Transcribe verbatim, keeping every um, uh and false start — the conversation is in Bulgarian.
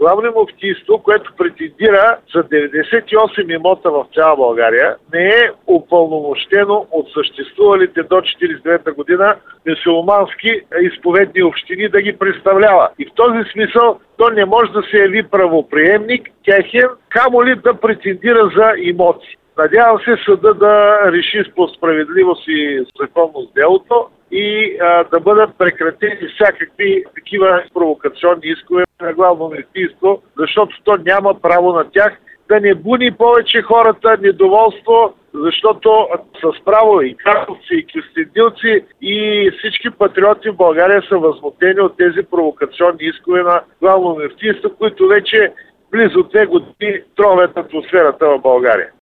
Главно муфтийство, което претендира за деветдесет и осем имота в цяла България, не е упълномощено от съществувалите до четиридесет и девета година мюсюлмански изповедни общини да ги представлява. И в този смисъл то не може да се яви правоприемник, техен, камо ли да претендира за имоти. Надявам се съда да реши по справедливост и законност делото и а, да бъдат прекратени всякакви такива провокационни искове на главно мюфтийство, защото то няма право на тях да не буни повече хората недоволство, защото с право и картовци, и кюстендилци, и всички патриоти в България са възмутени от тези провокационни искове на главно мюфтийство, които вече близо две години тровят атмосферата в България.